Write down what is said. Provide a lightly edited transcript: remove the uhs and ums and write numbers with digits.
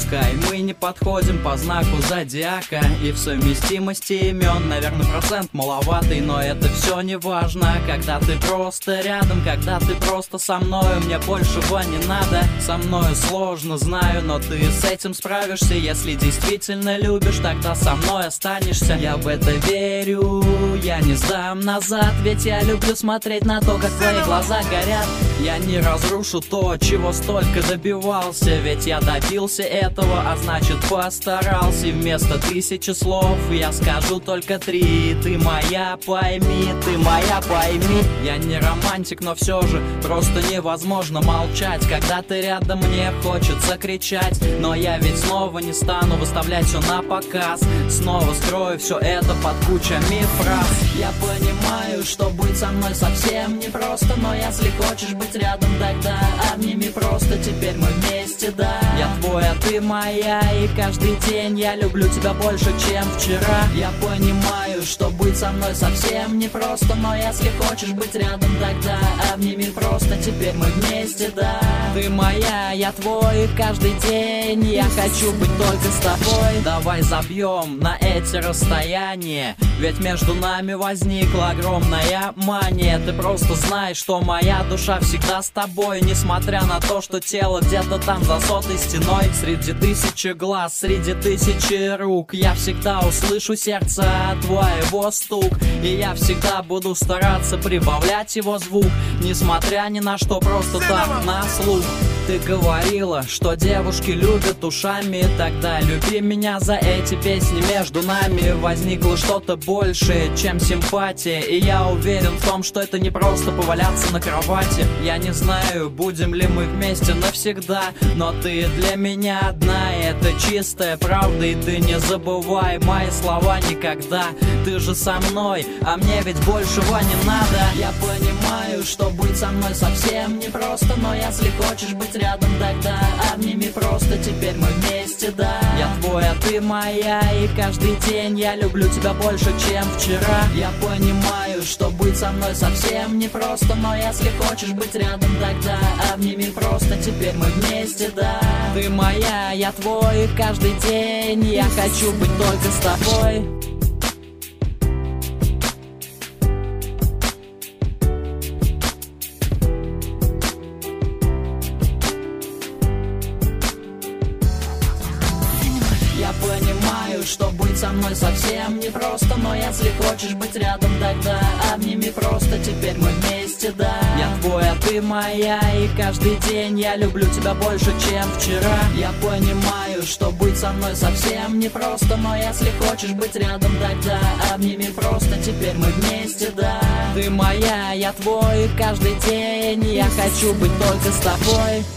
Пускай мы не подходим по знаку зодиака, и в совместимости имен, наверное, процент маловатый, но это все не важно. Когда ты просто рядом, когда ты просто со мною, мне большего не надо. Со мною сложно, знаю, но ты с этим справишься. Если действительно любишь, тогда со мной останешься. Я в это верю, я не сдам назад, ведь я люблю смотреть на то, как твои глаза горят. Я не разрушу то, чего столько добивался, ведь я добился этого, а значит постарался. И вместо 1000 слов я скажу только 3. Ты моя, пойми, ты моя, пойми. Я не романтик, но все же просто невозможно молчать. Когда ты рядом, мне хочется кричать, но я ведь снова не стану выставлять все на показ. Снова скрою все это под кучами фраз. Я понимаю, что быть со мной совсем непросто, но если хочешь быть рядом, тогда обними просто. Теперь мы вместе, да. Я твой, а ты моя, и каждый день я люблю тебя больше, чем вчера. Я понимаю, что быть со мной совсем непросто, но если хочешь быть рядом, тогда обними просто. Теперь мы вместе, да. Ты моя, я твой, и каждый день я хочу быть только с тобой. Давай забьем на эти расстояния, ведь между нами возникла огромная мания. Ты просто знаешь, что моя душа всегда с тобой, несмотря на то, что тело где-то там за сотой стеной. Среди 1000 глаз, среди 1000 рук я всегда услышу сердца твоего стук, и я всегда буду стараться прибавлять его звук, несмотря ни на что, просто так, на слух. Ты говорила, что девушки любят ушами, тогда люби меня за эти песни. Между нами возникло что-то большее, чем симпатия, и я уверен в том, что это не просто поваляться на кровати. Я не знаю, будем ли мы вместе навсегда, но ты для меня одна, и это чистая правда. И ты не забывай мои слова никогда. Ты же со мной, а мне ведь большего не надо. Я понимаю, что быть со мной совсем непросто, но если хочешь быть рядом, тогда обними просто. Теперь мы вместе, да. Я твой, а ты моя, и каждый день я люблю тебя больше, чем вчера. Я понимаю, что быть со мной совсем непросто, но если хочешь быть рядом, тогда обними просто. Теперь мы вместе, да. Ты моя, я твой, и каждый день я хочу быть только с тобой. Я понимаю, что быть со мной совсем непросто, но если хочешь быть рядом, тогда обними просто. Теперь мы вместе, да. Я твой, а ты моя, и каждый день я люблю тебя больше, чем вчера. Я понимаю, что быть со мной совсем непросто, но если хочешь быть рядом, тогда обними просто. Теперь мы вместе, да. Ты моя, я твой, и каждый день я хочу быть только с тобой.